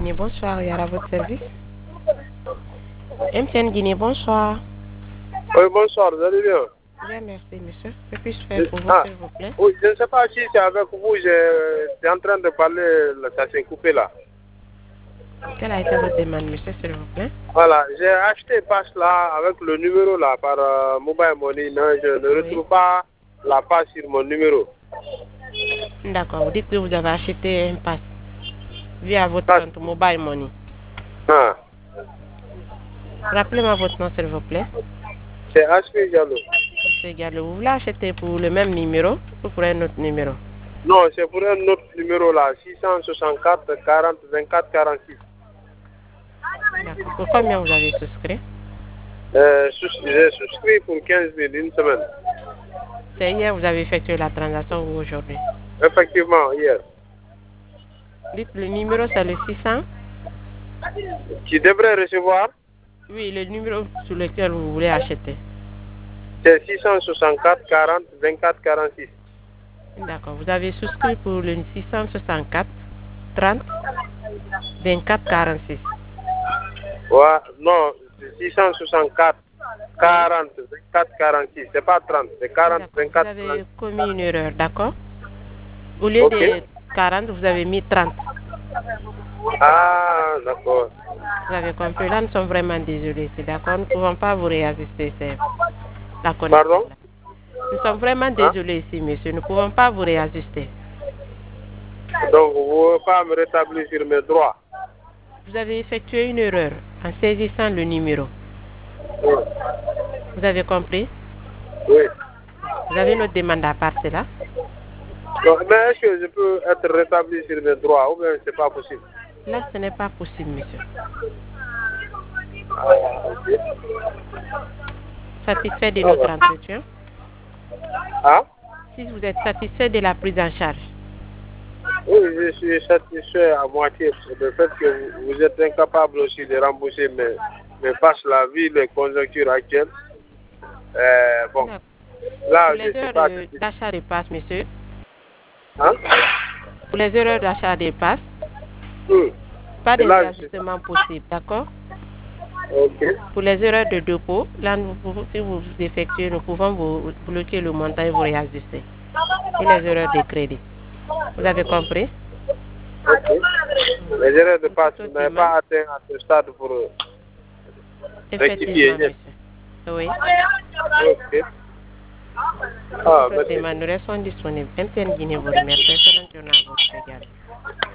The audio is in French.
Guinée, bonsoir, Yara, à votre service. MTN Guinée, bonsoir. Oui, bonsoir, vous allez bien? Bien, merci, monsieur. Que puis-je faire pour vous, s'il vous plaît? Oui, je ne sais pas si c'est avec vous, j'étais en train de parler, ça s'est coupé là. Quelle a été votre demande, monsieur, s'il vous plaît? Voilà, j'ai acheté passe là avec le numéro là par Mobile Money. Non, je ne retrouve pas la passe sur mon numéro. D'accord, vous dites que vous avez acheté un pass via votre compte Mobile Money. Ah. Rappelez-moi votre nom, s'il vous plaît. C'est Aspi Diallo. Monsieur Diallo, vous voulez acheter pour le même numéro ou pour un autre numéro? Non, c'est pour un autre numéro là, 664 40 24 46. D'accord. Pour combien vous avez souscrit? J'ai souscrit pour 15 000 une semaine. C'est hier vous avez effectué la transaction ou aujourd'hui? Effectivement, hier. Dites le numéro, c'est le 600. Tu devrais recevoir? Oui, le numéro sur lequel vous voulez acheter. C'est 664 40 24 46. D'accord. Vous avez souscrit pour le 664 30 24 46. Ouais, non, 664 40 24 46. C'est pas 30, c'est 40 24 46. Vous avez commis une erreur, d'accord? Au lieu de 40, vous avez mis 30. Ah, d'accord. Vous avez compris. Là, nous sommes vraiment désolés. C'est d'accord. Nous ne pouvons pas vous réajuster. C'est la connexion. Pardon? Nous sommes vraiment désolés ici, monsieur. Nous ne pouvons pas vous réajuster. Donc, vous ne pouvez pas me rétablir sur mes droits? Vous avez effectué une erreur en saisissant le numéro. Oui. Vous avez compris? Oui. Vous avez notre demande à part cela? Donc, mais est-ce que je peux être rétabli sur mes droits ou bien c'est pas possible? Là, ce n'est pas possible, monsieur. Ah, ok. Satisfait de notre entretien? Ah? Si vous êtes satisfait de la prise en charge? Oui, je suis satisfait à moitié. Le fait que vous êtes incapable aussi de rembourser mes passes la vie, les conjonctures actuelles. Bon, là, pour je les sais heures pas. d'achat des passes, monsieur? Hein? Pour les heures d'achat des passes? Pas de réajustement possible, d'accord? Ok. Pour les erreurs de dépôt, là, si vous effectuez, nous pouvons vous bloquer le montant et vous réajuster. Et les erreurs de crédit. Vous avez compris? Ok. Les erreurs de passe, vous n'avez pas atteint à ce stade pour rectifier. Effectivement, monsieur. Oui. Ok. Ah, merci. Nous restons disponibles. MTN Guinée vous remercie. Excellente journée à vous, également.